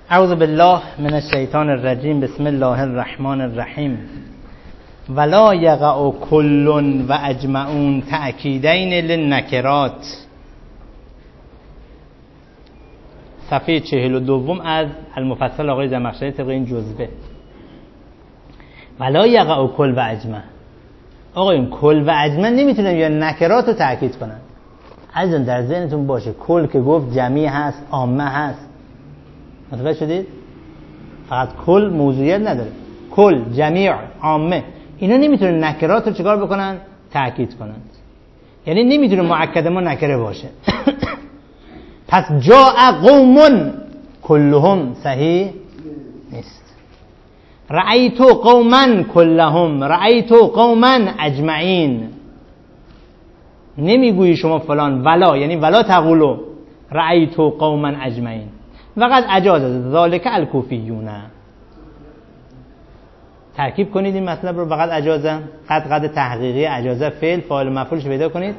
اعوذ بالله من الشیطان الرجیم. بسم الله الرحمن الرحیم. ولا یقع کل و اجمعون تأکیدین للنکرات. صفحه 42 از المفصل آقای زمخشری طبق این جزوه. ولا یقع کل و اجمع. آقا این کل و اجمع نمیتونن یا نکرات رو تأکید کنن. عزیزان در ذهنتون باشه کل که گفت جمعی هست، عامه هست. متوجه شدید؟ فقط کل موضوعیت نداره. کل، جمیع، عامه اینا نمیتونن نکرات رو چیکار بکنن؟ تأکید کنن. یعنی نمیتونه مؤکد ما نکره باشه. پس جاء قوم کلهم صحیح نیست. رأیت قوما کلهم، رأیت قوما اجمعین. نمیگویی شما فلان ولا، یعنی ولا تقولوا رأیت قوما اجمعین. وقد اجاز ذالک الکوفیون. ترکیب کنید این مطلب رو. وقد اجازه قد تحقیقی، اجازه فعل، فاعل مفعولش پیدا کنید.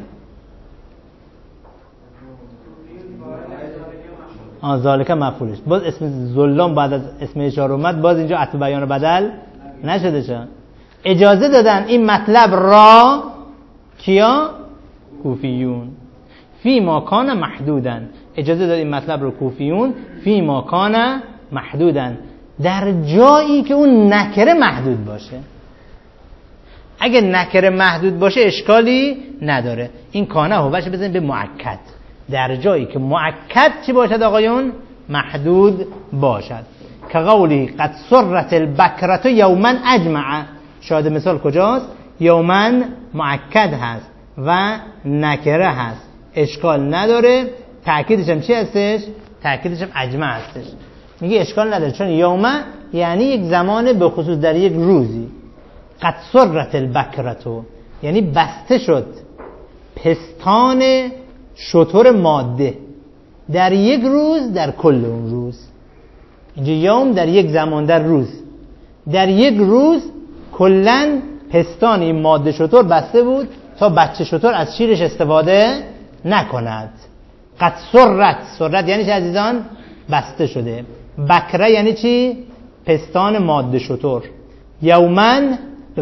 ذالک مفعولش. باز اسم ظلام بعد از اسم اشاره اومد، باز اینجا عطف بیان بدل نشده. چه اجازه دادن این مطلب را کیا؟ کوفیون. فی ما کان محدودن. اجازه داد این مطلب رو کوفیون فی ما کان محدودن، در جایی که اون نکره محدود باشه. اگه نکره محدود باشه اشکالی نداره. این کانه هو باشه بزنید به مؤکد. در جایی که مؤکد چی باشد آقایون؟ محدود باشد. که قولی قد سرت البکرة یوما اجمع. شاهد مثال کجاست؟ یوما مؤکد هست و نکره هست، اشکال نداره. تأکیدش هم چی هستش؟ تأکیدش هم اجمع هستش. میگه اشکال نداره چون یوم یعنی یک زمان به خصوص در یک روزی. قد سرت البکرة یعنی بسته شد پستان شتر ماده در یک روز، در کل اون روز. اینجا یوم در یک زمان، در روز، در یک روز کلن پستان این ماده شتر بسته بود تا بچه شتر از شیرش استفاده نکند. قد سرت یعنی چه عزیزان؟ بسته شده. بکره یعنی چی؟ پستان ماده شتر. یومن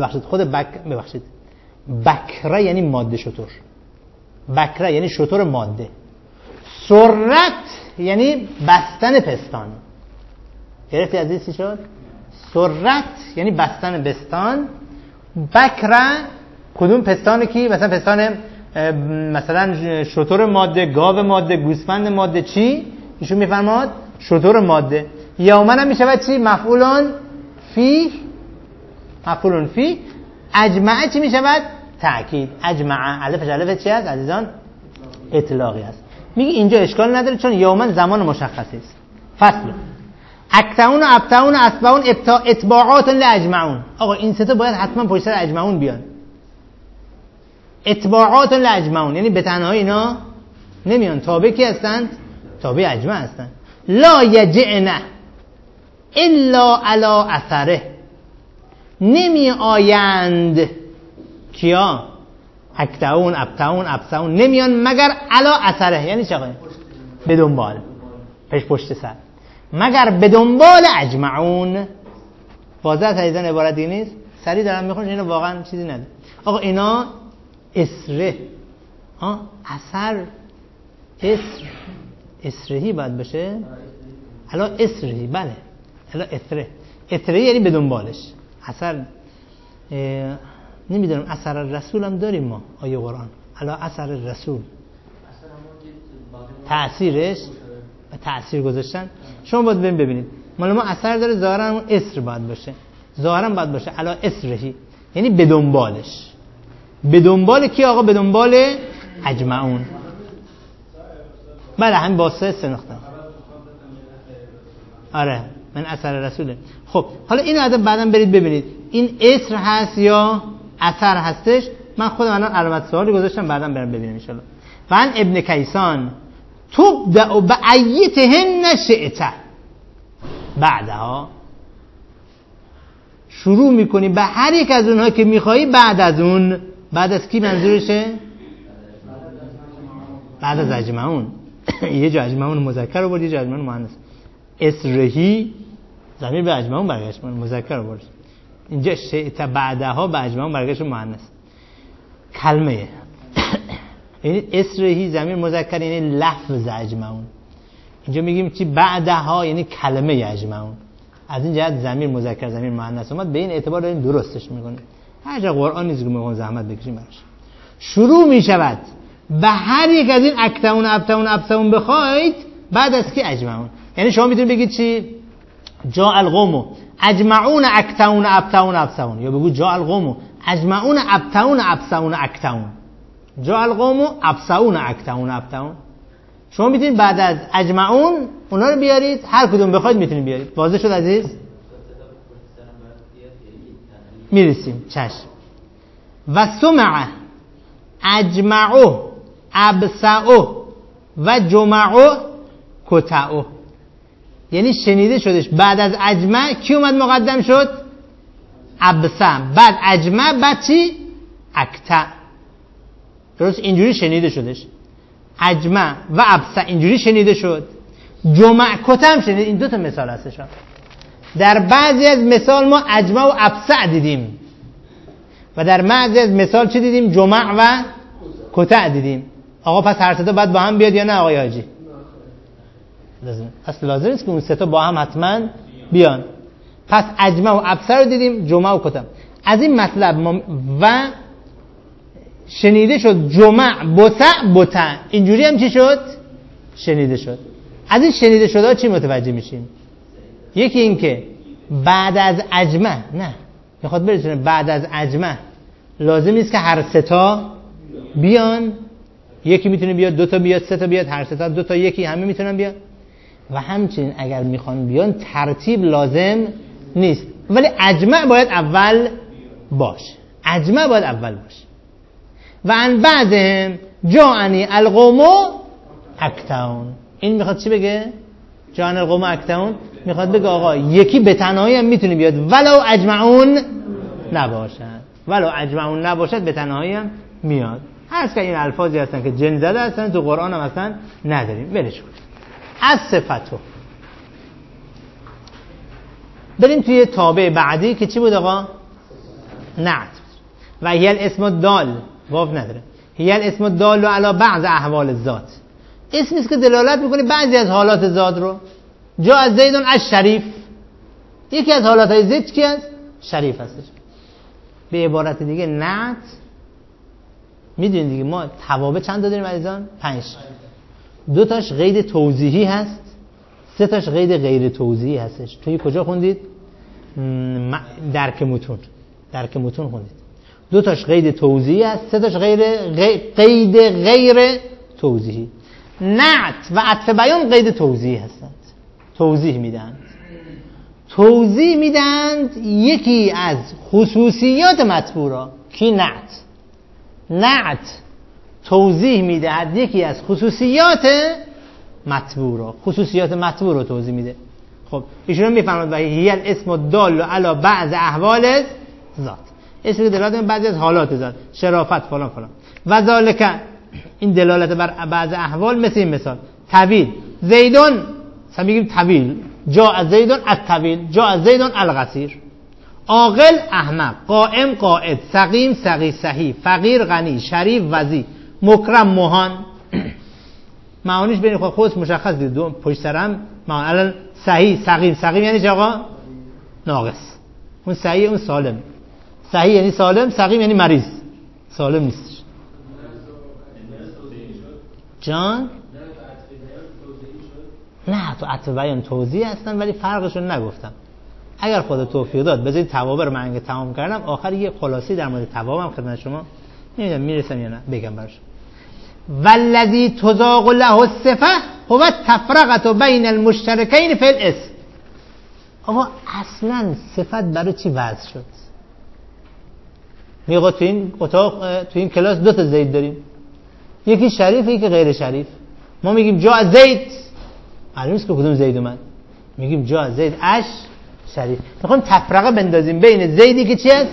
بکره یعنی ماده شتر. بکره یعنی شتر ماده. سرت یعنی بستن پستان. گرفتی عزیز چی شد؟ سرت یعنی بستن پستان. بکره کدوم پستانه کی؟ مثلا پستان مثلا شتر ماده، گاو ماده، گوسفند ماده. چی؟ ایشون میفرماد شتر ماده. یومن هم میشود چی؟ مفعولون فی. مفعولون فی. اجمعه چی میشود؟ تأکید. اجمعه الفش الف چی هست عزیزان؟ اطلاقی است. میگه اینجا اشکال نداره چون یومن زمان مشخصی است. فصل اکتون و ابتون و اسبعون اتباعات لاجمعون. آقا این سه تا باید حتما پشت سر اجمعون بیان. اتباعات لاجمعون یعنی به تنهایی اینا نمیان. تابع کی هستند؟ تابع اجمع هستند. لا یجئن الا علی اثره. نمی آیند کیا؟ اکتون، ابتون، ابسون نمیان مگر علی اثره. یعنی چه؟ به دنبال، پشت سر، مگر به دنبال اجمعون. واضح تاییدن عبارت این نیست؟ سریع دارم میخونم اینا واقعا چیزی نداره. آقا اینا اسره اثر اسرهی باید باشه. الا اسرهی، بله الا اثره. اثره یعنی به دنبالش. اثر نمیدونم اثر رسول هم داریم ما آیه قرآن. الا اثر رسول تأثیرش تأثیر گذاشتن. شما باید ببینید مال ما اثر داره. ظاهرا اون اسر باید باشه. ظاهرا باید باشه الا اسرهی یعنی به دنبالش. به دنبال کی آقا؟ به دنبال اجمعون. بله همین با سه نقطه. آره من اثر رسوله. خب حالا این عدد بعداً برید ببینید این اسر هست یا اثر هستش. من خودم الان علامت سوالی گذاشتم بعداً برام ببینیم ان شاء الله. وان ابن کیسان تبدأ بأیتهن شئت. بعدها شروع میکنی به هر یک از اونها که میخوایی بعد از اون. بعد از کی منظورشه؟ بعد از اجمعون. یه جا اجمعون مذکر رو برد، یه جا اجمعون مؤنث. اسرهی ضمیر به اجمعون برگشت، مذکر آورد. اینجا شئت بعدها به اجمعون برگشت مؤنث. کلمه یعنی اسرهی ضمیر مذکر یعنی لفظ اجمعون. اینجا میگیم چی؟ بعدها یعنی کلمه اجمعون. از این جهت ضمیر مذکر ضمیر مؤنث اومد، به این اعتبار داریم درستش میکنیم. هر جا قرآن نیست که میگن زحمت بکشیم براش. شروع میشود به هر یک از این اکتون ابتون ابسون بخواید بعد از کی اجمعون. یعنی شما میتونید بگید چی؟ جاء القوم اجمعون اکتون ابتون ابسون، یا بگو جاء القوم اجمعون ابتون ابسون اکتون. جاء القوم ابسون اکتون ابتون. شما میتونید بعد از اجمعون اونا رو بیارید، هر کدوم بخواید میتونید بیارید. واضح شد عزیز؟ میرسیم چشم. و سمع اجمعو ابسعو و جمعو کتعو، یعنی شنیده شدش. بعد از اجمع کی اومد مقدم شد؟ ابسع. بعد اجمع بعد چی؟ اکتع. درست اینجوری شنیده شدش. اجمع و ابسع اینجوری شنیده شد. جمع کتم شنید. این دو تا مثال هستش. در بعضی از مثال ما اجمع و ابسع دیدیم و در بعضی از مثال چی دیدیم؟ جمع و کتع دیدیم. آقا پس هر سه تا باید با هم بیاد یا نه آقای حاجی؟ لازم. پس لازم نیست که اون سه تا با هم حتما بیان. پس اجمع و ابسع رو دیدیم، جمع و کتم. از این مطلب ما و شنیده شد جمع بسع بتع، اینجوری هم چی شد؟ شنیده شد. از این شنیده شده چی متوجه میشیم؟ یکی این که بعد از اجمع نه میخواد برسونه بعد از اجمع لازم نیست که هر سه تا بیان. یکی میتونه بیاد، دو تا بیاد، سه تا بیاد، هر سه تا دو تا یکی همه میتونن بیان. و همچنین اگر میخوان بیان ترتیب لازم نیست، ولی اجمع باید اول باشه. اجمع باید اول باشه. و ان بعدهم جاءنی القوم اکتون. این میخواد چی بگه؟ جاءنی القوم اکتون میخواد بگه آقا یکی به تنهایی هم میتونه بیاد ولو اجمعون نباشد. ولو اجمعون نباشد به تنهایی هم میاد. هست که این الفاظی هستن که جن زده هستن، تو قرآن هم اصلا نداریم. ولش کن. از صفتو بریم توی تابع بعدی که چی بود آقا؟ نعت. و هی الاسم الدال، واو نداره. هی الاسم الدال علی بعض احوال الذات، اسمی است که دلالت میکنه بعضی از حالات ذات رو. جاء زید الشریف، یکی از حالات زید کی است؟ شریف هستش. به عبارت دیگه نعت، میدونید دیگه ما توابع چند تا داریم عزیزان؟ 5. 2 تاش قید توضیحی هست، 3 تاش قید غیر توضیحی هستش. توی کجا خوندید؟ درک متون خوندید. 2 تاش قید توضیحی هست، 3 تاش قید غیر توضیحی. نعت و عطف بیان قید توضیحی هستند. توضیح میدند یکی از خصوصیات مطبوع. کی؟ نعت توضیح میدهد یکی از خصوصیات مطبوع. خصوصیات مطبوع رو توضیح میده. خب ایشون میفهمند و هی الاسم الدال علی بعض احوال ذات، اسم دلالت بر بعضی از حالات ذات، شرافت فلان فلان. و ذالک، این دلالت بر بعض احوال مثل این مثال طویل زیدون، میگیم طویل، جاء زیدون الطویل، جاء زیدون القصیر. عاقل احمق، قائم قائد، سقیم سقی صحیح، فقیر غنی، شریف وضیع، مکرم مهان. معانیش بین خودش مشخص دید، دو پشت سرم معانی. الان صحیح سقیم یعنی چه آقا؟ ناقص. اون صحیح اون سالم. صحیح یعنی سالم، سقیم یعنی مریض، سالم نیست. جان نه تو عطف بیان توضیح هستن ولی فرقشون نگفتم. اگر خدا توفیق داد بذارید توابع رو من تمام کردم، آخر یه خلاصی در مورد توابع هم خدمت شما نمیدونم میرسم یا نه بگم برش. والذی تزاغ له الصفه هو التفرقه بین المشترکین فی الاسم. اما اصلا صفت برای چی وضع شد؟ میگه تو این اتاق تو این کلاس 2 تا زید داریم، یکی شریف یکی غیر شریف. ما میگیم جاء زید، معلوم نیست که کدوم زید اومد، میگیم جاء زید اش شریف. میخوایم تفرقه بندازیم بین زیدی که چی است؟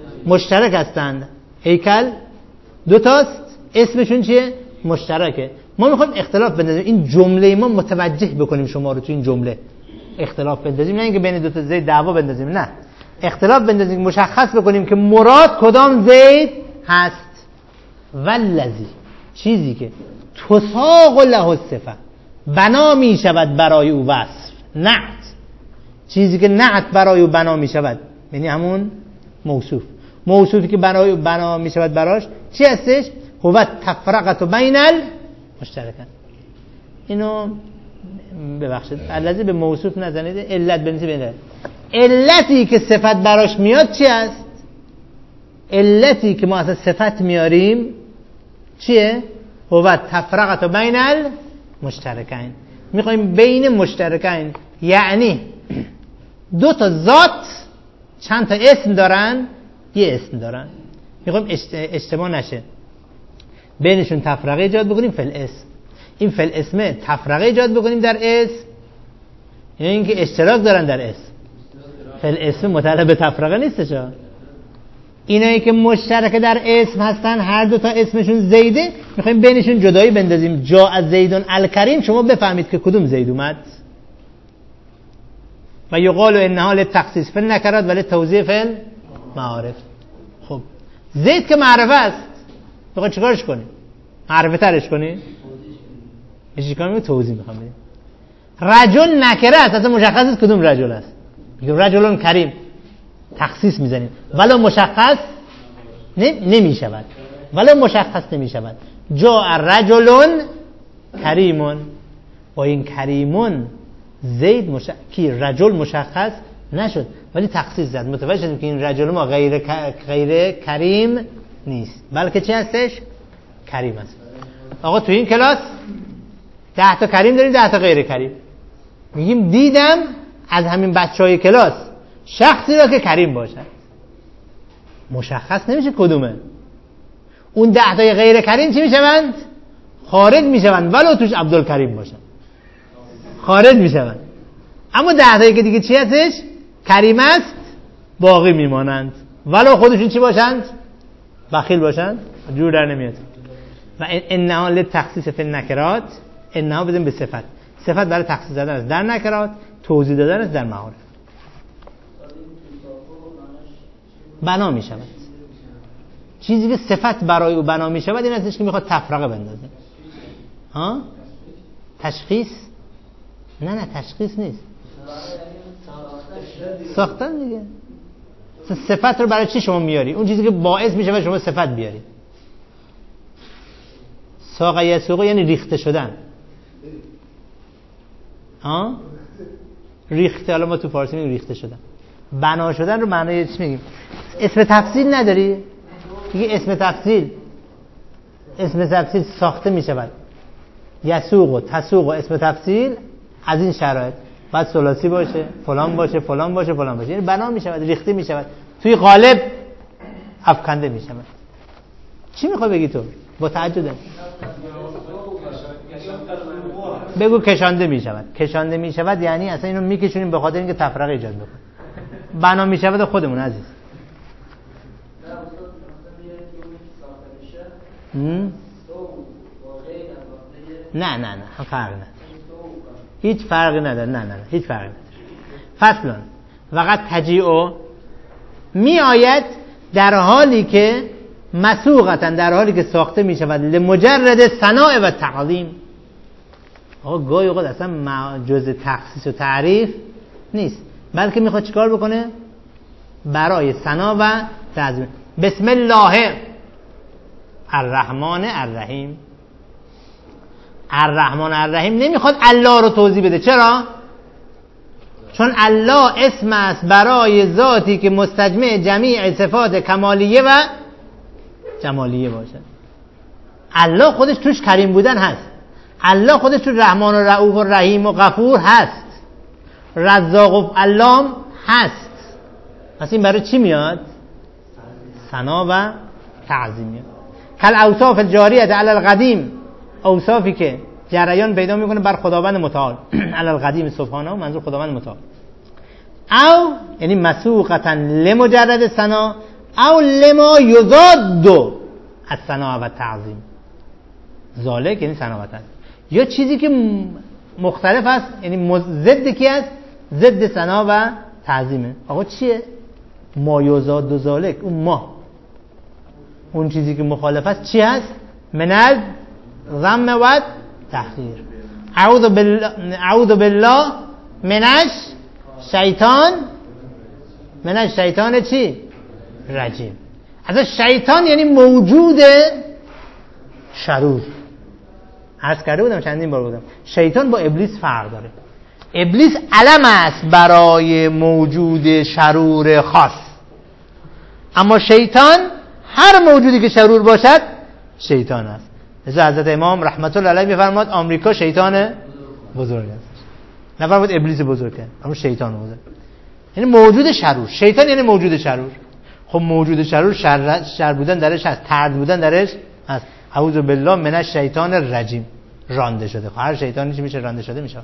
مشترک هستند. هیکل 2 تاست، اسمشون چیه؟ مشترکه. ما میخوایم اختلاف بندازیم، این جمله ما متوجه بکنیم شما رو تو این جمله اختلاف بندازیم، نه اینکه بین دو تا زید دعوا بندازیم، نه اختلاف بندازیم، مشخص بکنیم که مراد کدام زید هست. والذی، چیزی که تساق له الصفه، بنا می شود برای او وصف، نعت، چیزی که نعت برای او بنا می شود، یعنی همون موصوف، موصوفی که برای او بنا می شود براش چی هستش؟ هو تفرقه بین المشترکین. اینو ببخشید الذی به موصوف نزنید، علت بنویسید. بین علتی که صفت براش میاد چی است؟ علتی که ما اصلا صفت میاریم چیه؟ هو تفرقه بین المشترکین، میخوایم بین مشترکین، یعنی دو تا ذات چند تا اسم دارن، یه اسم دارن، میخوایم اجتماع نشه، بینشون تفرقه ایجاد بکنیم فی الاسم. این فی الاسم تفرقه ایجاد بکنیم در اسم، یعنی اینکه اشتراک دارن در اسم. فی الاسم متعلق به تفرقه نیستش. اینایی که مشترک در اسم هستن، هر دو تا اسمشون زیده، میخوایم بینشون جدایی بندازیم. جا از زیدون الکریم، شما بفهمید که کدوم زید اومد. و یقال انها للتخصیص فی النکرات و للتوضیح فی المعارف. خب زید که معرفه است، بخواد چیکارش کنی؟ معرفه ترش کنی؟ میشه چیکار میگه؟ توضیح میخوام بدیم. رجل نکره است، اصلا مشخص است کدوم رجل است. میگه رجلون کریم، تخصیص میزنیم، ولو مشخص نمیشود، ولو مشخص نمیشود. جاء رجلون کریمون، با این کریمون زید کی رجل مشخص نشد ولی تخصیص زد، متوجه شدیم که این رجل ما غیر کریم نیست، بلکه چی هستش؟ کریم است. آقا تو این کلاس 10 تا کریم داریم، 10 تا غیر کریم. میگیم دیدم از همین بچهای کلاس شخصی را که کریم باشد، مشخص نمیشه کدومه. اون 10 تای غیر کریم چی میشوند؟ خارج میشوند، ولو توش عبدالکریم باشن خارج میشوند. اما 10 تایی که دیگه چی هستش؟ کریم است، باقی میمانند، ولو خودشون چی باشند؟ بخیل باشند، جور در نمیاد. و انها للتخصیص فی النکرات، انها بزنیم به صفت، صفت برای تخصیص دادن است در نکرات، توضیح دادن است در معارف. بنا می شود، چیزی که صفت برای او بنا می شود این هستش که میخواد تفرقه بندازه. ها؟ تشخیص؟ نه تشخیص نیست، ساختن دیگه. صفت رو برای چی شما میاری؟ اون چیزی که باعث می شود شما صفت بیاری. ساق یسوق یعنی ریخته شدن. ها؟ ریخته، حالا ما تو فارسی میگیم ریخته شدن. بنا شدن رو معنی چی میگیم؟ اسم تفصیل نداری؟ میگه اسم تفصیل ساخته میشود. یسوق و تسوق و اسم تفصیل از این شرایط بعد ثلاثی باشه، فلان باشه، فلان باشه، فلان باشه، یعنی بنا میشود، ریخته میشود، توی قالب افکنده میشود. چی میخوای بگی تو؟ با تعجب بگو کشانده میشود. کشانده میشود یعنی اصلا اینو میکشونیم به خاطر اینکه تفرقه ایجاد بکنه. بنا میشود خودمون عزیز. نه فرق نداره، هیچ فرقی نداره. نه هیچ فرقی نداره. فصلون وقت تجیعو می آید در حالی که مسوقتن، در حالی که ساخته می شود لمجرد ثناء و تعظیم. آقا گاهی اوقات اصلا جزء تخصیص و تعریف نیست، بلکه میخواد چیکار بکنه؟ برای ثنا و تعظیم. بسم الله الرحمن الرحیم. الرحمن الرحیم نمیخواد الله رو توضیح بده. چرا؟ چون الله اسم است برای ذاتی که مستجمع جمیع صفات کمالیه و جمالیه باشد. الله خودش توش کریم بودن هست، الله خودش توش رحمان و رؤوف و رحیم و غفور هست، رزاق و علام هست. پس این برای چی میاد؟ ثنا و تعظیم میاد. کل اوصاف الجاریه علی القدیم، اوصافی که جریان پیدا میکنه بر خداوند متعال. علی القدیم سبحانه، منظور خداوند متعال. او یعنی مسوقتا لمجرد ثنا او لما یضاد الثنا و تعظیم، ذالک یعنی سناوت است. یا چیزی که مختلف است یعنی ضد کی است؟ ضد ثنا و تعظیمه. آقا چیه؟ ما یزاد ذالک، اون ما، اون چیزی که مخالف است چی است؟ من الذم و تحقیر. اعوذ بالله من الشیطان چی؟ رجیم. اصلا شیطان یعنی موجود شرور. عرض کرده بودم چندین بار بودم شیطان با ابلیس فرق داره. ابلیس علم است برای موجود شرور خاص، اما شیطان هر موجودی که شرور باشد شیطان است. مثل حضرت امام رحمت الله علیه میفرماد آمریکا شیطان بزرگ است، نفرمود ابلیس بزرگ است، اما شیطان بزرگ. یعنی موجود شرور. شیطان یعنی موجود شرور. خب موجود شرور شر بودن درش هست، طرد بودن درش هست. اعوذ بالله من الشیطان الرجیم، رانده شده. خب هر شیطانی چی میشه؟ رانده شده میشه.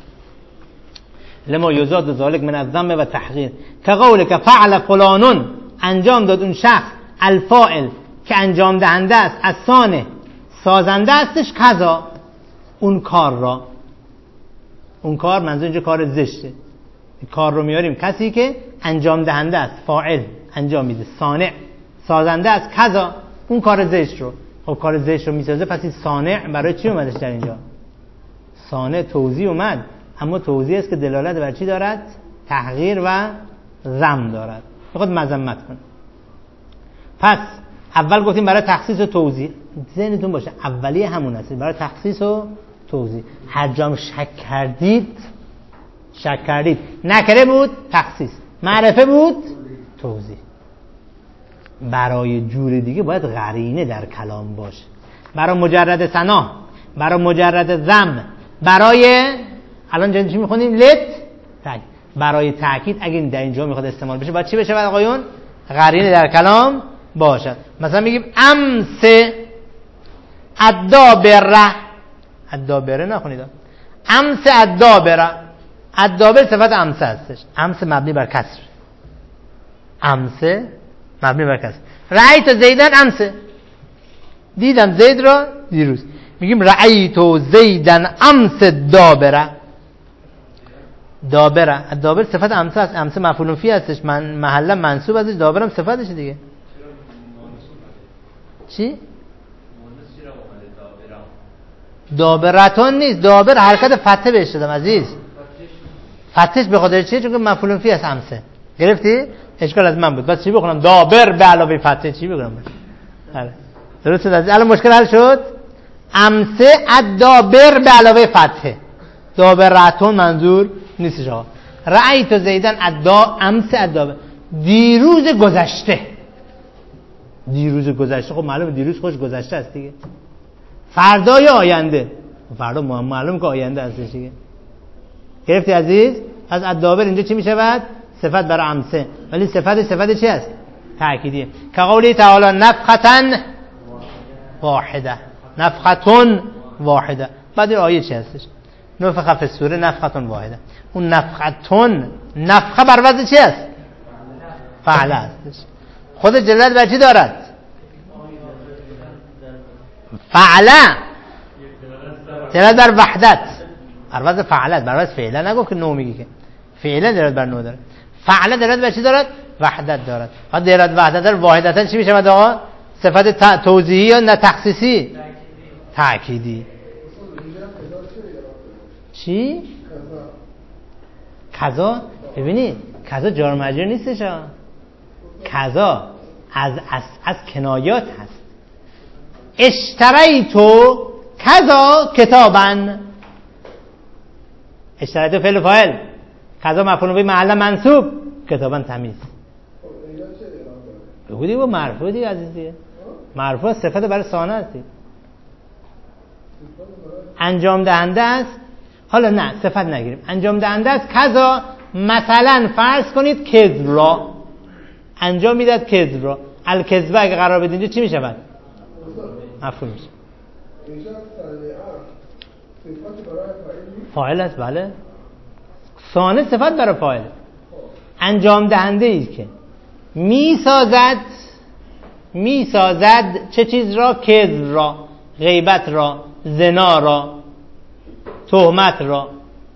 لما یزاد ذالک من الذم و تحقیر که قولک فعل فلانون، انجام داد اون شخص، الفاعل که انجام دهنده است، الصانع سازنده استش، کذا اون کار را. اون کار منظور اینجا کار زشته. کار رو میاریم کسی که انجام دهنده است، فاعل انجام میده، صانع سازنده است، کذا اون کار زشت رو. خب کار زشت رو میسازه، پس این صانع برای چی اومدش در اینجا؟ صانع توضیح اومد، اما توضیح است که دلالت بر چی دارد؟ تحقیر و ذم دارد، میخواد مذمت کنه. پس اول گفتیم برای تخصیص و توضیح، ذهنتون باشه اولیه همون است، برای تخصیص و توضیح. هر جام شک کردید نکره بود تخصیص، معرفه بود توضیح. برای جور دیگه باید قرینه در کلام باشه. برای مجرد ثنا، برای مجرد ذم، برای الان چی میخونیم؟ برای تاکید اگه در اینجا میخواد استعمال بشه باید چی بشه؟ باید آقایون قرینه در کلام باشد. مثلا میگیم امس الدابره نخونید، امس الدابر صفت امس هستش. امس مبنی بر کسر، امس مبنی بر کسر. رأیت زیدن امس، دیدم زید را دیروز. میگیم رأیت زیدن امس دابره. دابر صفت امس هست، امس مفعول فی هستش، من محل منصوب ازش، دابرم صفتش دیگه. چی؟ دابرتون نیست، دابر حرکت فتحه بهش دادم عزیز. فتحش به خاطر چیه؟ چون که مفعول فی هست امسه. گرفتی؟ اشکال از من بود. بس چی بخونم؟ دابر به علاوه فتحه چی بگم؟ بله. درست عزیز. الان مشکل حل شد. امسه الدابر به علاوه فتحه. دابرتون منظور نیستش آقا. رأیت زیدن امس الدابر. دیروز گذشته. خب معلومه دیروز خوش گذشته است دیگه. فردا یا آینده؟ فردا معلوم که آینده هستش دیگه. گرفتی عزیز؟ از الدابر اینجا چی میشود؟ صفت برای امسه، ولی صفت چی است؟ تأکیدیه. که قولی تعالی نفختن واحده. بعد این آیه چی هستش؟ نفخ فی الصور نفختن واحده. اون نفخه بر وزن چی است؟ فعل هستش. خود جلالت بر چی دارد؟ فعله. جلالت بر وحدت، بر وزن فعلت، بر وزن فعله. نگفت که نو میگی که فعله جلالت بر نو داره. فعله جلالت بر چی دارد؟ وحدت دارد. بعد جلالت وحدت در واحدتا چی میشه بعد آقا؟ صفت توضیحی یا نه تخصیصی؟ تأکیدی. چی؟ کذا. ببینید کذا جار مجرور نیستش ها. کذا از کنایات هست. اشتریتو کذا کتابن. اشتریتو فعل فاعل، کذا مفعول به محل منصوب، کتابن تمیز. بگو دیگه مرفوع دیگه عزیزی. مرفوع صفت برای ثانه هستی، انجام دهنده است. حالا نه صفت نگیریم، انجام دهنده است. کذا مثلا فرض کنید کذب را انجام میداد، کذب را. الکذبه اگه قرار بدید اینجا چی میشه بعد؟ مفعول میشه. فاعل است. بله ثانه صفت برای فاعل، انجام دهنده ای که میسازد چه چیز را؟ کذب را. غیبت را، زنا را، تهمت را.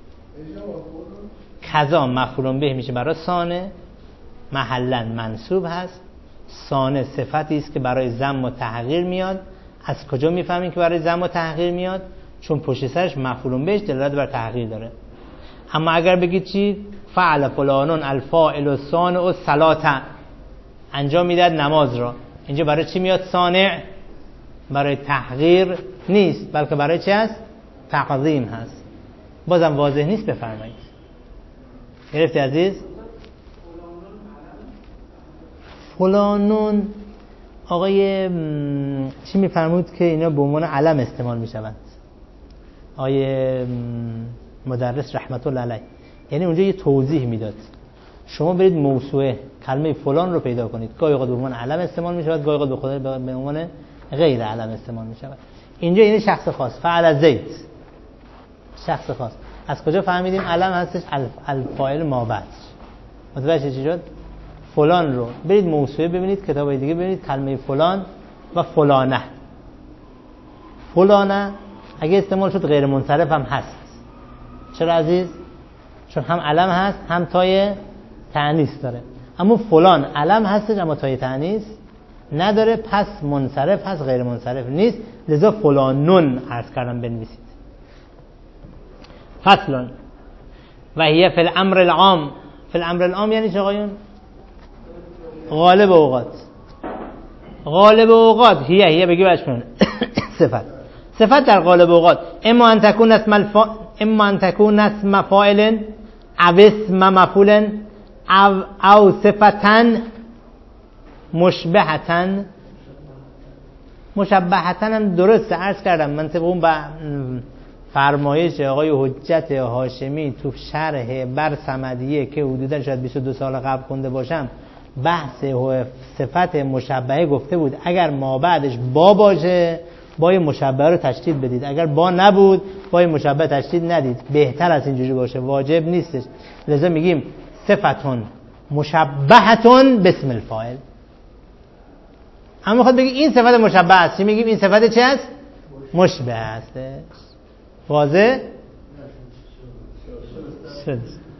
کذا مفعول به میشه برای سانه، محلا منصوب هست. سانه صفتی است که برای ضم و تحقیر میاد. از کجا میفهمیم که برای ضم و تحقیر میاد؟ چون پشت سرش مفعول بهش دلالت بر تحقیر داره. اما اگر بگید چی؟ فعل فلانون الفاعل الصانع الصلاة، انجام میداد نماز را، اینجا برای چی میاد صانع؟ برای تحقیر نیست، بلکه برای چی هست؟ تعظیم هست. بازم واضح نیست، بفرمایید. گرفتی عزیز؟ فلانون آقای چی میفرمود که اینا به عنوان علم استعمال میشوند؟ آقای مدرس رحمت الله علیه، یعنی اونجا یه توضیح میداد. شما برید موسوعه کلمه فلان رو پیدا کنید، گاهی اوقات به عنوان علم استعمال میشود، گاهی اوقات به عنوان غیر علم استعمال میشود. اینجا یعنی شخص خاص. فعل زید، شخص خاص. از کجا فهمیدیم علم هستش؟ الفاعل ما بعد. متوجه چی شد؟ فلان رو برید موسوعه ببینید، کتابای دیگه ببینید، کلمه فلان و فلانه. فلانه اگه استعمال شد غیر منصرف هم هست. چرا عزیز؟ چون هم علم هست هم تای تأنیث داره. اما فلان علم هستش اما تای تأنیث نداره، پس منصرف هست، غیر منصرف نیست. لذا فلانون عرض کردم بنویسید. فصلون و هی فی الامر العام. فی الامر العام یعنی چه آقایون؟ غالب اوقات. غالب اوقات هی بگی بچون صفت در غالب اوقات اما ان تكون اسم فاعل او اسم مفعول او صفتا مشبهتن هم درست عرض کردم. من طبق اون فرمایش آقای حجت هاشمی تو شرح بر صمدیه که حدودا شاید 22 سال قبل خونده باشم، بحث صفت مشبهه گفته بود اگر ما بعدش با باشه با مشبهه رو تشدید بدید، اگر با نبود با مشبهه تشدید ندید. بهتر از اینجوری باشه، واجب نیستش. لذا میگیم صفتون مشبهتون باسم الفاعل. اما میخواد بگی این صفت مشبه است، چی میگیم؟ این صفت چه است؟ مشبه هستش. واضح شد.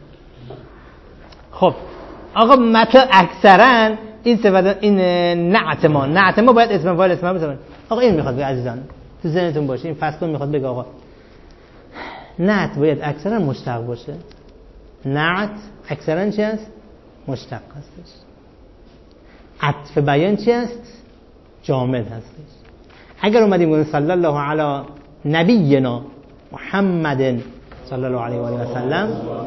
خب آقا مطلب اکثرا این صفت، این نعت ما باید اسم فاعل اسم مفعول. آقا این میخواد بگه عزیزان تو ذهنتون باشه، این فصل میخواد بگه آقا نعت باید اکثرا مشتق باشه. نعت اکثرا چی است؟ مشتق هستش. عطف بیان چی است؟ جامد هستش. اگر اومدیم گفتیم صلی الله علی نبینا محمد صلی الله علیه و آله و سلم،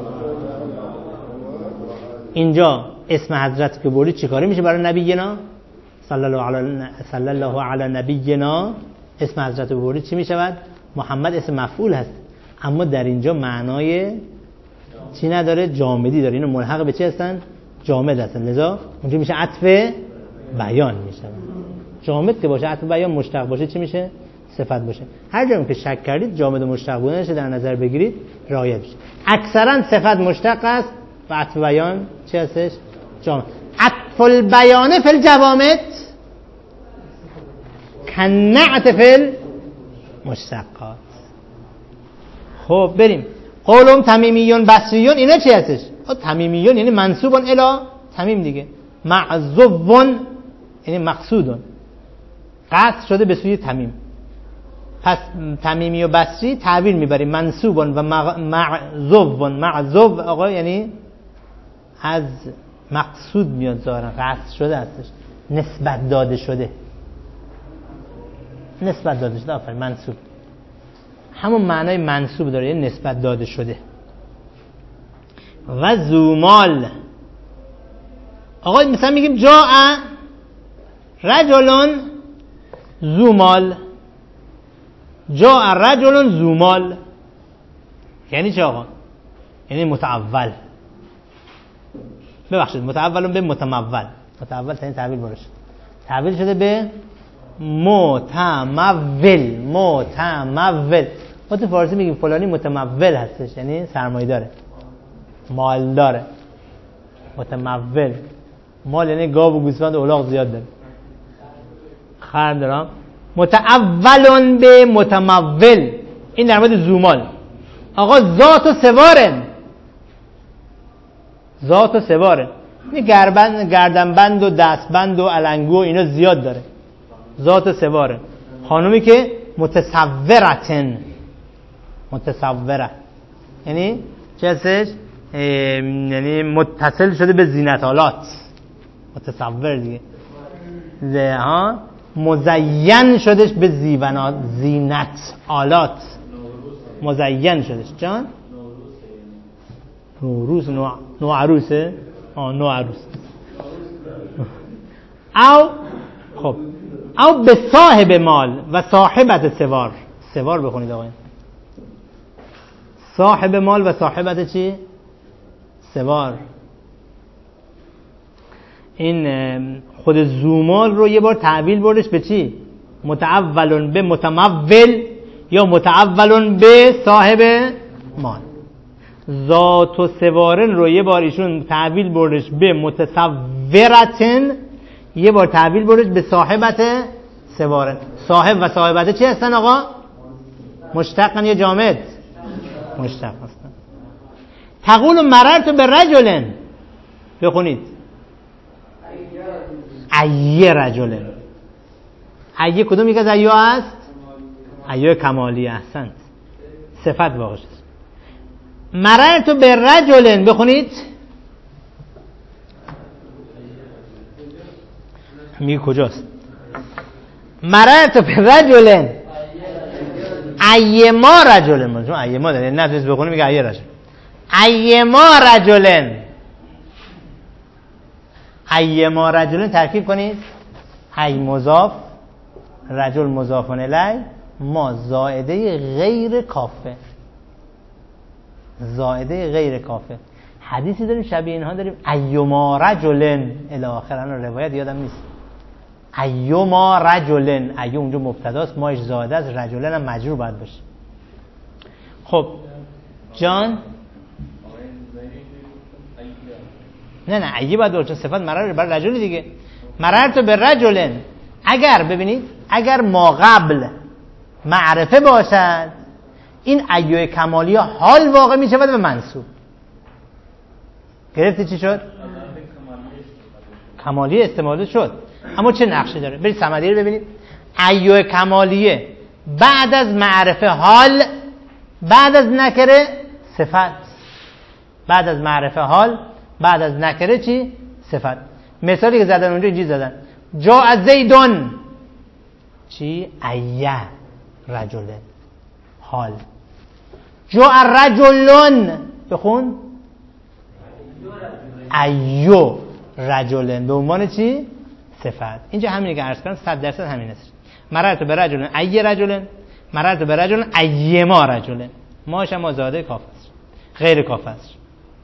اینجا اسم حضرت که بردی چیکاری میشه برای نبینا؟ صلی الله علی نبینا. اسم حضرت رو بردی چی میشود؟ محمد اسم مفعول هست، اما در اینجا معنای چی نداره؟ جامدی داره. اینو ملحق به چی هستن؟ جامد هستن. لذا اونجا میشه عطف بیان میشه. جامد که باشه، عطف بیان مشتق باشه چی میشه؟ صفت باشه. هر جایی که شک کردید جامد و مشتق بودنش در نظر بگیرید، رعایت بشه. اکثرا صفت مشتق است و عطف بیان چی هستش؟ جامد. عطف البیان فی الجوامد کنعت فی المشتقات. خب بریم. قولم تمیمیون بصریون، اینا چی هستش؟ تمیمیون یعنی منسوبون الی تمیم دیگه. معذوبون یعنی مقصودون، قصد شده به سوی تمیم. پس تمیمی و بصری تعبیر میبریم منسوبون و معذوبون. معذوب آقا یعنی از مقصود میاد، ظاهرا قصد شده هستش، نسبت داده شده. نسبت داده شده، آفرین، منسوب همون معنای منسوب داره، یعنی نسبت داده شده. و زومال آقا مثلا میگیم جاء رجلون زومال، جاء رجلون زومال یعنی چه آقا؟ یعنی متعول. ببخشید متعولون به متمول. متعول تا این تعبیر باشه، تعبیر شده به متمول. متمول ما تو فارسی میگیم فلانی متمول هستش، یعنی سرمایه داره، مال داره. متمول مال یعنی گاو و گوسفند و الاغ زیاد داره، خر دارم. متعول به متمول. این در مورد زومال. آقا ذات و سوارن، ذات و سوارن. این گردنبند و دستبند و علنگو و اینا زیاد داره. ذات و سوارن. خانومی که متصورتن، متصوره یعنی چه هستش؟ یعنی متصل شده به زینتالات، متصور دیگه. ها مزین شدش به زینت آلات، مزین شدش. جان نوروز، نو عروسه، نو عروس. او خب او به صاحب مال و صاحبت سوار. سوار بخونید آقایان. صاحب مال و صاحبت چی؟ سوار. این خود زومال رو یه بار تعبیل بردش به چی؟ متعول به متمول یا متعول به صاحب مال. ذات و سوارن رو یه بار ایشون تعبیل بردش به متصورتن، یه بار تعبیل بردش به صاحبت سوارن. صاحب و صاحبت چی هستن آقا؟ مشتقن یا جامد؟ مشتق هستن. تقول مررت به رجلن. بخونید ایه رجلن. ایه کدوم یک از ایه هست؟ ایه کمالی. احسنت، صفت واقعش است. مررت به رجلن. بخونید میگه کجاست؟ مررت به رجلن ایه ما رجلن. چون ایه ما داره نتونست بخونه میگه ایه رجلن. ایه ما رجلن. ایه ما رجلن ترکیب کنید. ای مضاف، رجل مضاف الیه، ما زائده غیر کافه. زائده غیر کافه. حدیثی داریم شبیه اینها داریم. ایما رجلن الی آخر. انا روایت یادم نیست. ایما رجلن. ایو اونجا مبتداست، ماش زائده است، رجلن هم مجرور باید باشه. خب جان نه ایه باید باشه. صفت مرر بر رجل دیگه. مررت به رجلن. اگر ببینید اگر ما قبل معرفه باشد این ایه کمالیه حال واقع می شود به منصوب. گرفتی چی شد؟ کمالیه استعمال شد. اما چه نقشی داره؟ برید صمدی رو ببینید. ایه کمالیه بعد از معرفه حال، بعد از نکره صفت. بعد از معرفه حال، بعد از نکره چی؟ صفت. مثالی که زدن اونجا اینجوری زدن. جاء زیدون چی؟ ایه رجلن حال. جاء رجلن بخون ایو رجلن به عنوان چی؟ صفت. اینجا همینی که عرض کردم 100% همین است. مررت به رجلن ایه رجلن، مررت به رجلن ایه ما رجلن. ماش هم آزاده کافه است، غیر کافه است.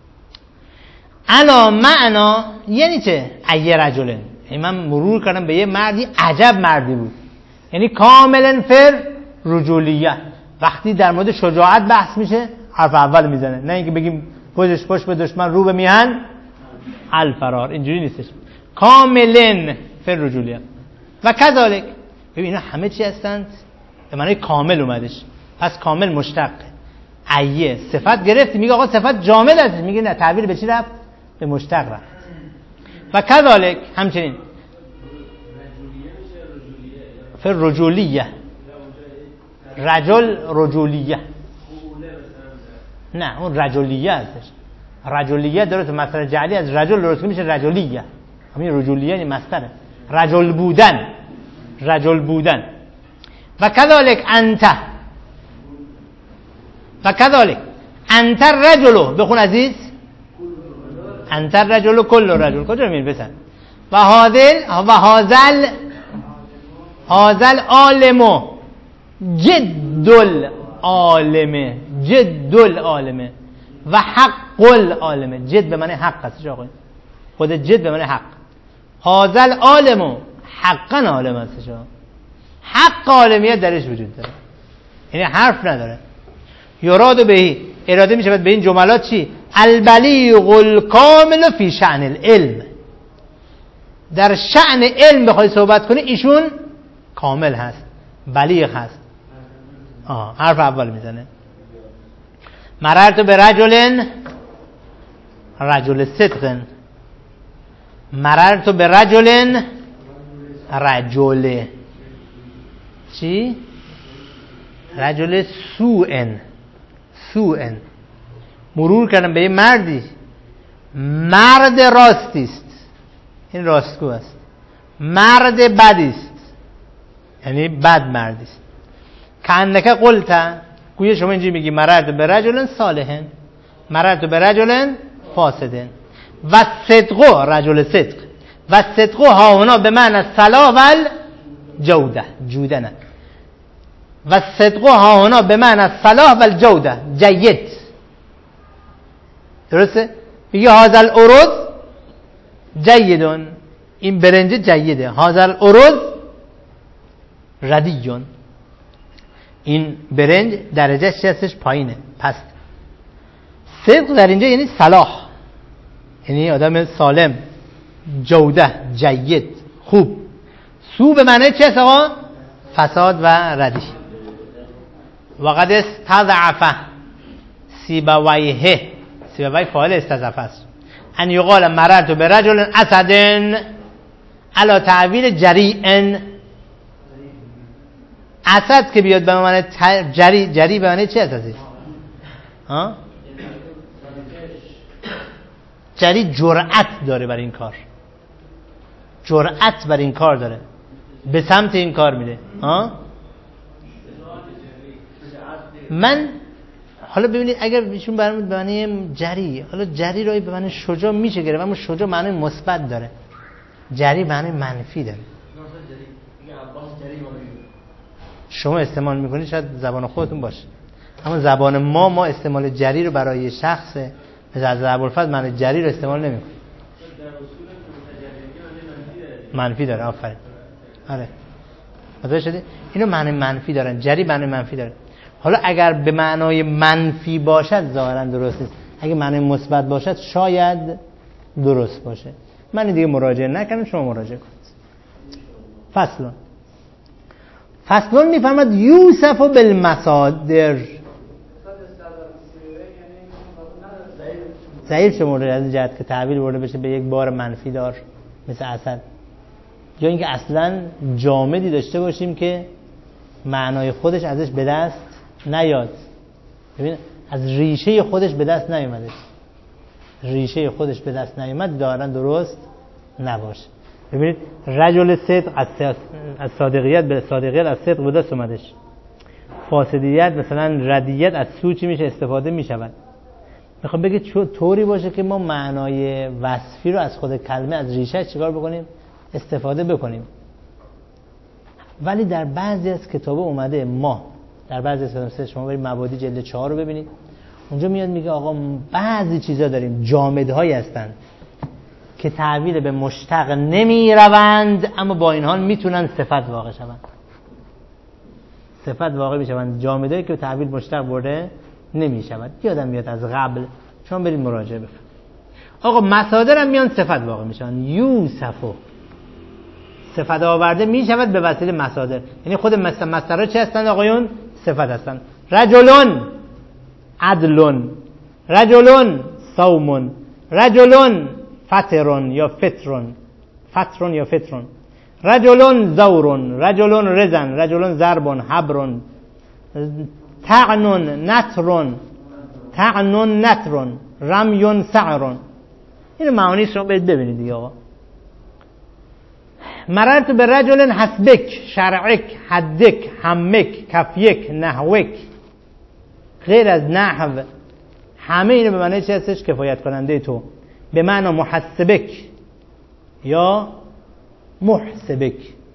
الا معنا یعنی چه؟ ایه رجلن. من مرور کردم به یه مردی، عجب مردی بود، یعنی کاملا فر رجولیه. وقتی در مورد شجاعت بحث میشه حرف اول میزنه، نه اینکه بگیم پشت به دشمن رو به میهن الفرار. اینجوری نیستش. کاملا فر رجولیه. و کذالک. ببین اینا همه چی هستند به معنی کامل اومدش. پس کامل مشتق. ایه صفت گرفتی، میگه آقا صفت جامد است، میگه نه تعبیر به چی رفت؟ به مشتق رفت. و کذالک همچنین فر رجولیه. رجل رجولیه. نه اون رجولیه هستش. رجولیه داره تو مصدر جعلی از رجل درست میشه رجولیه. همین رجولیه این مصدره. رجل بودن، رجل بودن. و کذالک انت، و کذالک انت رجلو. بخون عزیز. انت رجلو کل رجل. کجا میرین بسن؟ و هازل عالمو جد العالمه، جد العالمه و حق العالمه. جد به معنی حق هست آقا. خود جد به معنی حق. هازل عالمو حقا عالم هست. حق عالمیت درش وجود داره، یعنی حرف نداره. یراد بهی اراده می شود به این جملات چی؟ البلیغ الکامل فی شأن العلم. در شأن علم بخوای صحبت کنی ایشون کامل هست. بلیغ هست. حرف اول میزنه. مررت به رجل صدق. مررت به رجل چی؟ رجل سوء. مرور کردم به یه مردی، مرد راستی است، این راستگو است. مرد بدی است، یعنی بد مردی است. کانک قلت، گویا شما اینجوری میگی مررت به رجل صالح، مررت به رجل فاسد. و صدق رجل صدق، و صدق ها هنا به معنی صلاح و جوده نه. و صدق ها هنا به معنی صلاح و جوده، جید. درسته؟ میگه هذا الارز جیدون، این برنج جیده. هذا الارز ردیون، این برنج درجهش هستش پایینه، پست. صدق در اینجا یعنی صلاح، یعنی آدم سالم. جوده جید، خوب. سو به معنی چه است آقا؟ فساد و ردی. وقد استضعف سیبویه، سیبویه فاعل استضعف است. ان یقال مررت برجل اسد علی تعبیر جریء. اسد که بیاد به معنی جری به معنی چه است؟ جری جرأت داره برای این کار، جرأت برای این کار داره، به سمت این کار میره. من حالا ببینید اگر ایشون برامون به معنی جری، حالا جری رو به معنی شجاع میشه گرفت، اما شجاع معنی مثبت داره، جری معنی منفی داره. شما استعمال میکنید شاید زبان خودتون باشه، اما زبان ما استعمال جری رو برای شخص مثل ابوالفضل معنی جری رو استعمال نمیکنه. منفی داره. آفرین. آره. متوجه شدی؟ اینو معنی منفی دارن، جری معنی منفی داره. حالا اگر به معنای منفی باشد ظاهرا درست نیست، اگه معنی مثبت باشد شاید درست باشه. من دیگه مراجعه نکنم، شما مراجعه کنید. فصلون میفرماد یوسف بالمصادر، ضعیف شمرده از جهت که تعبیر برده بشه به یک بار منفی دار مثل اسد، یا اینکه اصلا جامدی داشته باشیم که معنای خودش ازش به دست نیاد. ببین از ریشه خودش به دست نیومده، ریشه خودش به دست نیومد دارن درست نباشه. ببینید رجل صدق از صادقیت به صادقیت از صدق به دست اومدش. فاسدیت مثلا ردیت از سو چی میشه استفاده میشود. میخوام بگید طوری باشه که ما معنای وصفی رو از خود کلمه از ریشه چیکار بکنیم؟ استفاده بکنیم. ولی در بعضی از کتابا اومده، ما در بعضی از کتابا شما برید مبادی جلد 4 رو ببینید، اونجا میاد میگه آقا بعضی چیزا داریم جامدهایی هستن که تعبیر به مشتق نمی روند، اما با این حال میتونن صفت واقع شوند. صفت واقع میشوند. جامدهایی که تعبیر مشتق برده نمی شود. یادم میاد از قبل شما برید مراجعه بفرمایید. آقا مصادر هم میان صفت واقع میشن. یوسفو صفت آورده میشود به وسیله مصادر، یعنی خود مصدرها چه هستند آقایون؟ صفت هستند. رجلون عدلون، رجلون صومون، رجلون فترون یا فترون، فترون یا فترون، رجلون زورون، رجلون رزن، رجلون ضربون، حبرون، تعنون نترون، تعنون نترون، رمیون سعرون. این معانیش رو ببینید دیگه آقا. مررت به رجل حسبک، شرعک، حدک، همک، کفیک، نحوک. غیر از نحو همه اینو به معنی چه هستش؟ کفایت کننده تو. به معنی محسبک یا محسبک،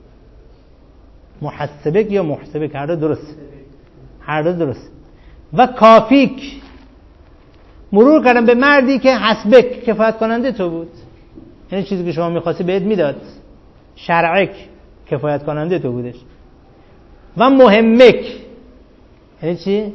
محسبک یا محسبک، هر دو درست، هر دو درست. و کافیک، مرور کردم به مردی که حسبک کفایت کننده تو بود، یعنی چیزی که شما می‌خواستی بهت میداد. شرعک کفایت کننده تو بودش. و مهمک یعنی چی؟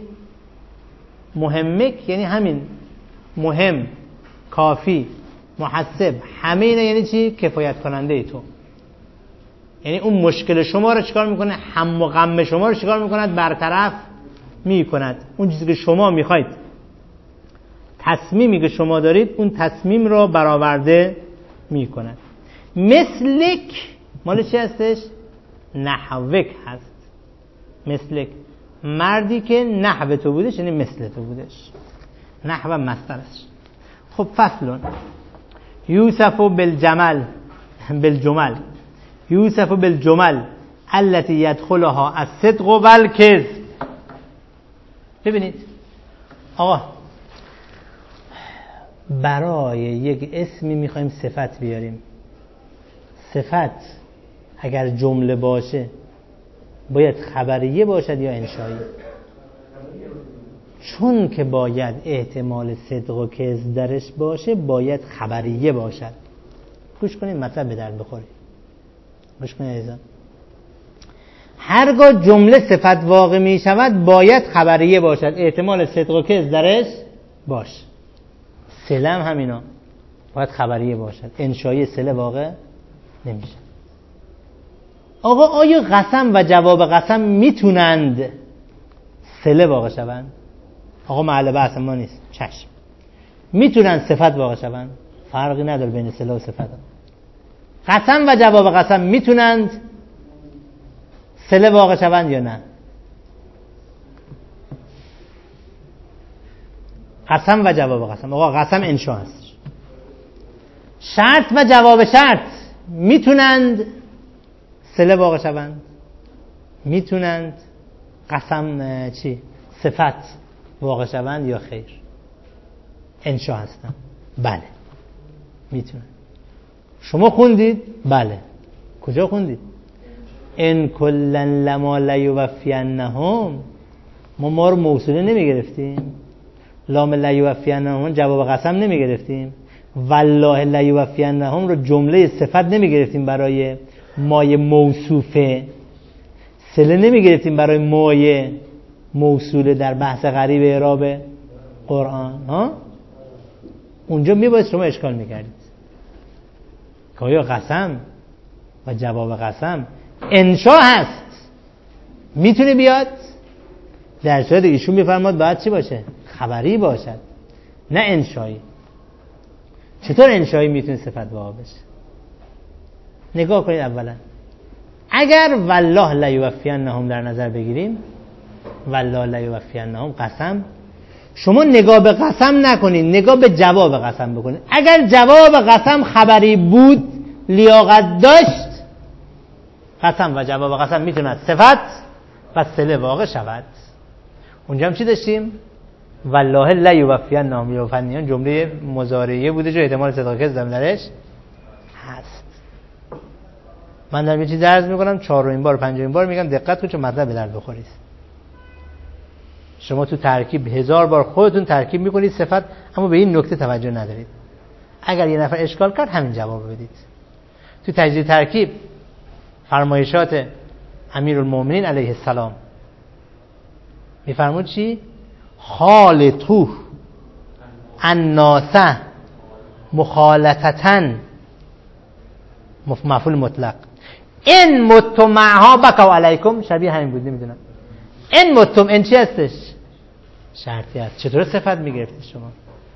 مهمک یعنی همین، مهم، کافی، محسب، همه اینا یعنی چی؟ کفایت کننده تو. یعنی اون مشکل شما رو چیکار میکنه؟ هم و غم شما رو چیکار میکند؟ برطرف میکند. اون چیزی که شما میخواید، تصمیمی که شما دارید، اون تصمیم رو برآورده میکند. مثلک مال چی هستش؟ نحوک هست. مثلک مردی که نحو تو بودش، یعنی مثل تو بودش. نحو مصدرش. خب فصلون یوسف بالجمل یوسف بالجمل التي يدخلها الصدق والكذب. ببینید آقا، برای یک اسمی میخوایم صفت بیاریم. صفت اگر جمله باشه باید خبریه باشد یا انشایی؟ چون که باید احتمال صدق و کذب درش باشه باید خبریه باشد. گوش کنید مطلب به درد بخوره. گوش کنید عزیزان، هرگاه جمله صفت واقع می شود باید خبریه باشد، احتمال صدق و کذب درش باشه. صله هم همینا باید خبریه باشد، انشایی صله واقع نمیشه. آقا آیا قسم و جواب قسم میتونند صله واقع شوند؟ آقا محل بحث ما نیست. چشم، میتونند صفت واقع شوند، فرقی نداره بین صله و صفت. قسم و جواب قسم میتونند صله واقع شوند یا نه؟ قسم و جواب قسم، آقا قسم انشا هست. شرط و جواب شرط میتونند صله واقع شوند؟ میتونند قسم صفت واقع شوند یا خیر؟ انشا هستن. بله میتونند. شما خوندید؟ بله. کجا خوندید؟ ان کلن لما لیوفینهم. ما رو موصوله نمیگرفتیم؟ لام لیوفینهم جواب قسم نمیگرفتیم؟ والله لیوفینهم رو جمله صفت نمیگرفتیم برای مایه موصوفه؟ صله نمیگرفتیم برای مایه موصوله در بحث غریب اعراب قرآن؟ ها اونجا میباید شما اشکال میکردید که آیا قسم و جواب قسم انشا هست میتونه بیاد؟ در صورت ایشون میفرماد باید چی باشه؟ خبری باشد، نه انشایی. چطور انشایی میتونه صفت واقع بشه؟ نگاه کنید. اولا اگر والله لیوفینهم در نظر بگیریم، والله لیوفینهم قسم، شما نگاه به قسم نکنید، نگاه به جواب قسم بکنید. اگر جواب قسم خبری بود، لیاقت داشت، قسم و جواب قسم میتوند صفت و صله واقع شود. اونجا هم چی داشتیم؟ والله لیوفینهم یوفنیان جمله مضارعه بوده جو احتمال صدق کذب درش هست. من در یه چیز عرض میکنم، 4مین بار 5مین بار میگم دقت کنید چون مطلب به درد بخورید. شما تو ترکیب 1000 بار خودتون ترکیب میکنید صفت، اما به این نکته توجه ندارید. اگر یه نفر اشکال کرد همین جواب بدید. تو تجزیه ترکیب فرمایشات امیرالمومنین علیه السلام میفرمود چی؟ خالطو الناس مخالطتن، مفعول مطلق. این متم معها بکوا علیکم، شبیه همین بود. نمیدونم این متم این چی هستش؟ شرطی هست. چطور صفت میگرفتید شما؟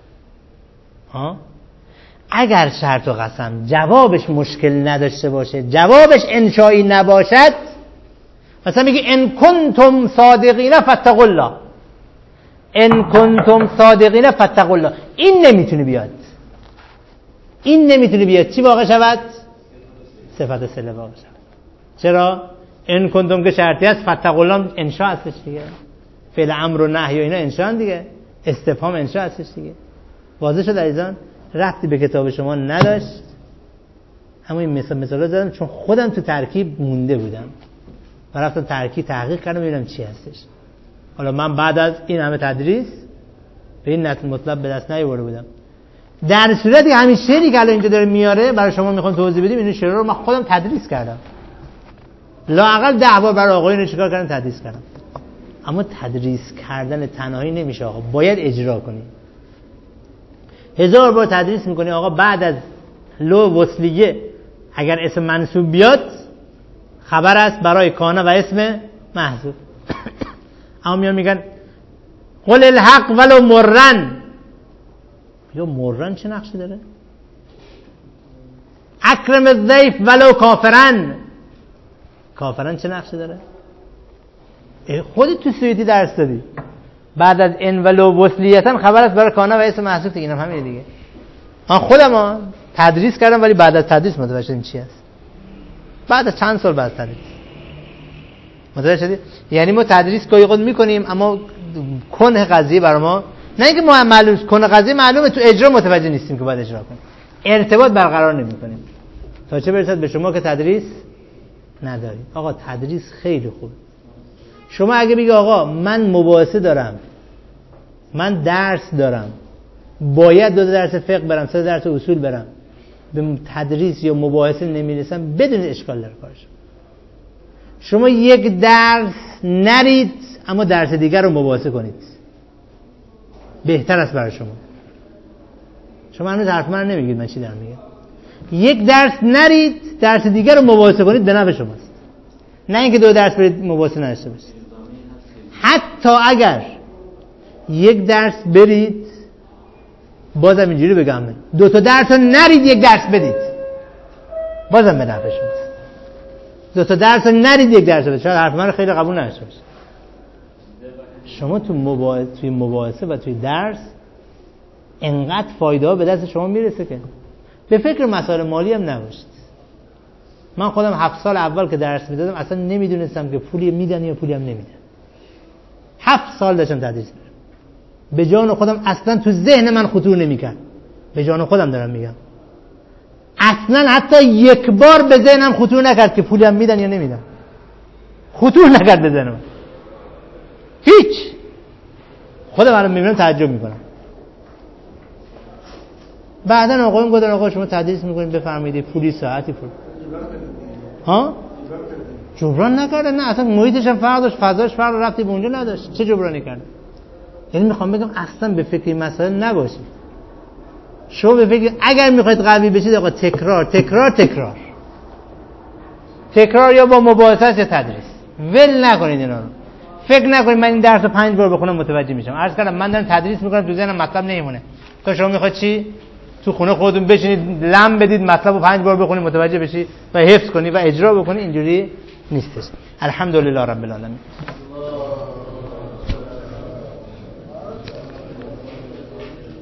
اگر شرط و قسم جوابش مشکل نداشته باشه، جوابش انشایی نباشد، مثلا میگه ان کنتم صادقین فاتقوا الله، ان کنتم صادقین فاتقوا الله، این نمیتونه بیاد. این نمیتونه بیاد چی واقع شود؟ صفت صله واقع شود. چرا؟ ان کنتم که شرطی است، فاتقوا الله انشا هستش دیگه. فعل امر و نهی و اینا انشا دیگه، استفهام انشا هستش دیگه. واضح شد عزیزان؟ ربطی به کتاب شما نداشت، اما این مثالا زدم چون خودم تو ترکیب مونده بودم و رفتم ترکیب تحقیق کردم ببینم چی هستش. حالا من بعد از این همه تدریس به این نتیجه مطلب به دست نیاورده بودم. در صورتی همین شعری که الان اینجا داره میاره برای شما میخوام توضیح بدیم، این شعر رو من خودم تدریس کردم، لااقل 10 بار برای آقایون چیکار کردم؟ تدریس کردم. اما تدریس کردن تنهایی نمیشه آقا، باید اجرا کنی. 1000 بار تدریس میکنی آقا، بعد از لو وصلیه اگر اسم منصوب بیاد خبر است برای کان و اسم محذوف. اما میان میگن قل الحق ولو مرن. یا مرن چه نقشی داره؟ اکرم الضیف ولو کافرن. کافرن چه نقشی داره؟ خودت تو سویتی درس دادی. بعد از ان ولو وصلیتن خبر است برای کانه و اسم محذوف دیگه. اینم همین دیگه. من خودم تدریس کردم ولی بعد از تدریس متوجه شدم چی است. بعد از چند سال بعد تدریس متوجه شدی؟ یعنی ما تدریس گاهی خود میکنیم اما کنه قضیه برای ما نه اینکه ما معلوم کنه قضیه معلومه، تو اجرا متوجه نیستیم که باید اجرا کنیم. ارتباط برقرار نمیکنیم. تا چه برسد به شما که تدریس ندارید. آقا تدریس خیلی خوبه. شما اگه بگی آقا من مباحثه دارم، من درس دارم، باید 2 درس فقه برم، 3 درس اصول برم، به تدریس یا مباحثه نمیرسم، بدون اشکال داره کارش. شما 1 درس نرید اما درس دیگر رو مباحثه کنید، بهتر است برای شما. شما هنوز حرف من نمیگید من چی دارم میگم. 1 درس نرید درس دیگر رو مباحثه کنید، به نفع شماست. نه اینکه 2 درس برید مباحثه نداشته باشید. حتی اگر 1 درس برید، بازم اینجوری بگم 2 تا درس رو نرید 1 درس بدید، بازم به نفع شماست. 2 تا درس رو نرید 1 درس بدید. شاید حرف من رو خیلی قبول نداشته باشید. شما توی مباحثه و توی درس انقدر فایده ها به دست شما میرسه که به فکر مسائل مالی هم نباشید. من خودم 7 سال اول که درس میدادم اصلا نمیدونستم که پولی میدن یا پولی هم نمیدن. 7 سال داشتم تدریس می‌کردم. به جان خودم اصلا تو ذهن من خطور نمی‌کرد. به جان خودم دارم میگم. اصلا حتی 1 بار به ذهنم خطور نکرد که پولی هم میدن یا نمیدن. خطور نکرد به ذهنم. هیچ. خودم الان میبینم تعجب میکنم. بعدن آقایون گفتن آقا شما تدریس میکنید بفرمایید پولی ساعتی پول. ها؟ جبران نکرده. نه اصلا محیطش هم فرق داشت، فضاش فرق، رفتی به اونجا نداشت. چه جبرانی کرد؟ یعنی میخوام بگم اصلا به فکر این مسائل نباشید. شما به فکر اگر میخواید قوی بشید آقا تکرار تکرار تکرار. تکرار یا با مباحثه یا تدریس. ول نکنید اینا رو. فکر نکنید من این درس رو 5 بار بخونم متوجه میشم. عرض کردم من دارم تدریس میکنم تو ذهنم مطلب نمیمونه. تا شما میخواید چی؟ تو خونه خودتون بشینید لم بدید مطلب رو 5 بار بخونید متوجه بشید و حفظ کنید و اجرا بکنید. اینجوری نیستش. الحمدلله رب العالمین.